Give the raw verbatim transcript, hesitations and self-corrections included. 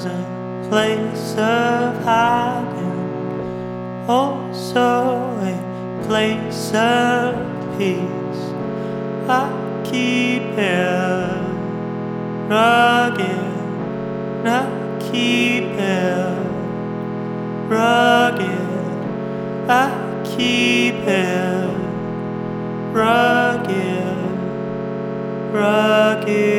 was a place of hiding, also a place of peace. I keep it rugged, I keep it rugged, I keep it rugged, rugged.